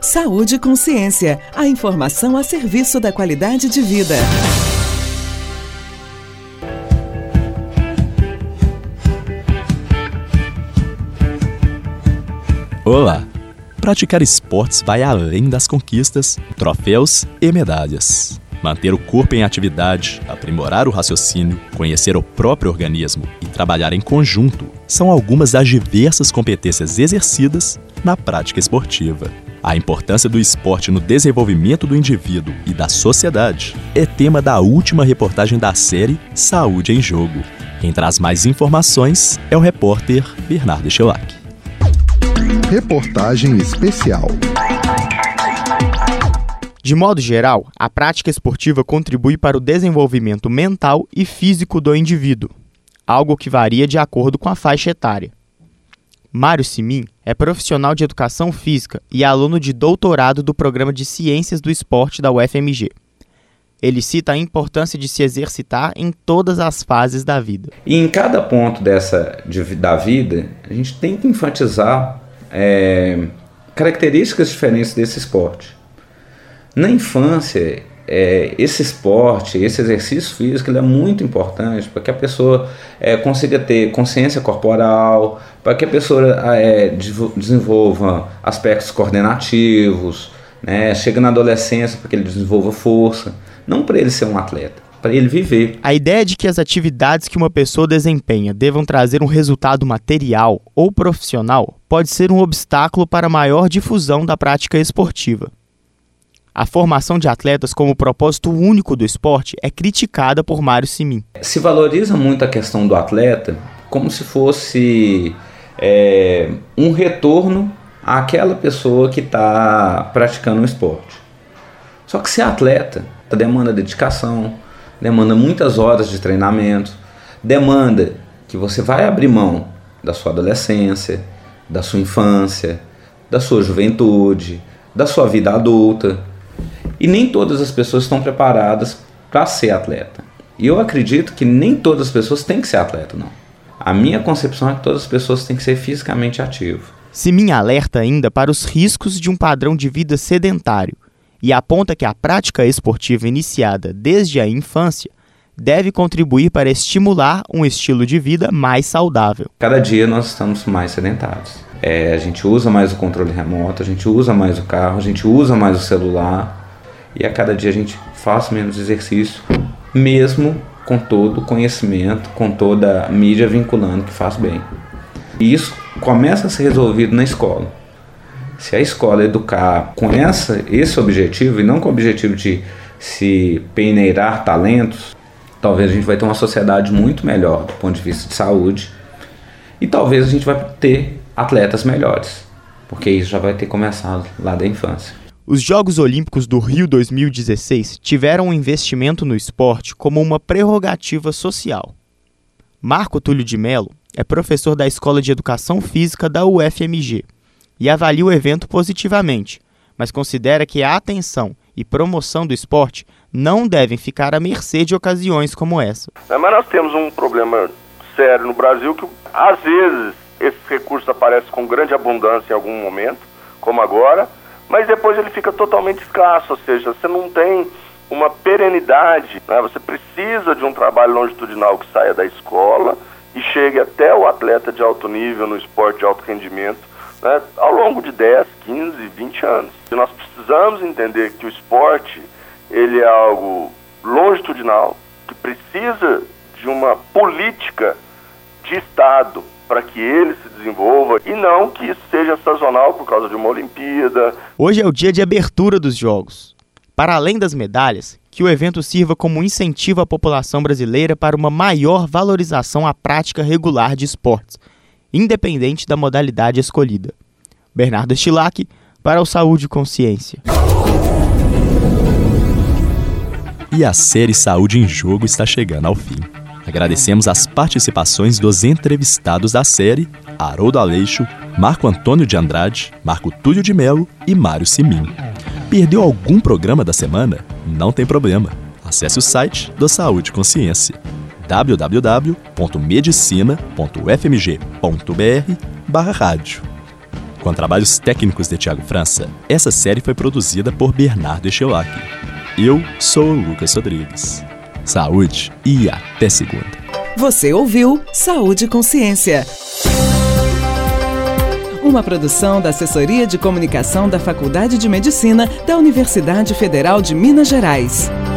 Saúde e Consciência, a informação a serviço da qualidade de vida. Olá! Praticar esportes vai além das conquistas, troféus e medalhas. Manter o corpo em atividade, aprimorar o raciocínio, conhecer o próprio organismo e trabalhar em conjunto são algumas das diversas competências exercidas na prática esportiva. A importância do esporte no desenvolvimento do indivíduo e da sociedade é tema da última reportagem da série Saúde em Jogo. Quem traz mais informações é o repórter Bernardo Stilac. Reportagem especial. De modo geral, a prática esportiva contribui para o desenvolvimento mental e físico do indivíduo, algo que varia de acordo com a faixa etária. Mário Simin é profissional de educação física e aluno de doutorado do Programa de Ciências do Esporte da UFMG. Ele cita a importância de se exercitar em todas as fases da vida. E em cada ponto da vida, a gente tem que enfatizar características diferentes desse esporte. Na infância, esse esporte, esse exercício físico, ele é muito importante para que a pessoa consiga ter consciência corporal, para que a pessoa desenvolva aspectos coordenativos, né? Chega na adolescência para que ele desenvolva força, não para ele ser um atleta, para ele viver. A ideia de que as atividades que uma pessoa desempenha devam trazer um resultado material ou profissional pode ser um obstáculo para a maior difusão da prática esportiva. A formação de atletas como propósito único do esporte é criticada por Mário Simin. Se valoriza muito a questão do atleta como se fosse um retorno àquela pessoa que está praticando o esporte. Só que ser atleta demanda dedicação, demanda muitas horas de treinamento, demanda que você vai abrir mão da sua adolescência, da sua infância, da sua juventude, da sua vida adulta. E nem todas as pessoas estão preparadas para ser atleta. E eu acredito que nem todas as pessoas têm que ser atleta, não. A minha concepção é que todas as pessoas têm que ser fisicamente ativas. Simin alerta ainda para os riscos de um padrão de vida sedentário e aponta que a prática esportiva iniciada desde a infância deve contribuir para estimular um estilo de vida mais saudável. Cada dia nós estamos mais sedentários. A gente usa mais o controle remoto, a gente usa mais o carro, a gente usa mais o celular. E a cada dia a gente faz menos exercício, mesmo com todo o conhecimento, com toda a mídia vinculando que faz bem. E isso começa a ser resolvido na escola. Se a escola educar com esse objetivo, e não com o objetivo de se peneirar talentos, talvez a gente vai ter uma sociedade muito melhor do ponto de vista de saúde. E talvez a gente vai ter atletas melhores, porque isso já vai ter começado lá da infância. Os Jogos Olímpicos do Rio 2016 tiveram um investimento no esporte como uma prerrogativa social. Marco Túlio de Mello é professor da Escola de Educação Física da UFMG e avalia o evento positivamente, mas considera que a atenção e promoção do esporte não devem ficar à mercê de ocasiões como essa. Mas nós temos um problema sério no Brasil que, às vezes, esses recursos aparecem com grande abundância em algum momento, como agora, mas depois ele fica totalmente escasso, ou seja, você não tem uma perenidade, né? Você precisa de um trabalho longitudinal que saia da escola e chegue até o atleta de alto nível no esporte de alto rendimento, né? Ao longo de 10, 15, 20 anos. E nós precisamos entender que o esporte ele é algo longitudinal, que precisa de uma política de Estado para que ele se desenvolva e não que isso seja sazonal por causa de uma Olimpíada. Hoje é o dia de abertura dos Jogos. Para além das medalhas, que o evento sirva como incentivo à população brasileira para uma maior valorização à prática regular de esportes, independente da modalidade escolhida. Bernardo Stilac, para o Saúde e Consciência. E a série Saúde em Jogo está chegando ao fim. Agradecemos as participações dos entrevistados da série, Haroldo Aleixo, Marco Antônio de Andrade, Marco Túlio de Mello e Mário Simin. Perdeu algum programa da semana? Não tem problema. Acesse o site do Saúde e Consciência, www.medicina.ufmg.br/rádio. Com trabalhos técnicos de Thiago França, essa série foi produzida por Bernardo Echelock. Eu sou o Lucas Rodrigues. Saúde e até segunda. Você ouviu Saúde e Consciência. Uma produção da Assessoria de Comunicação da Faculdade de Medicina da Universidade Federal de Minas Gerais.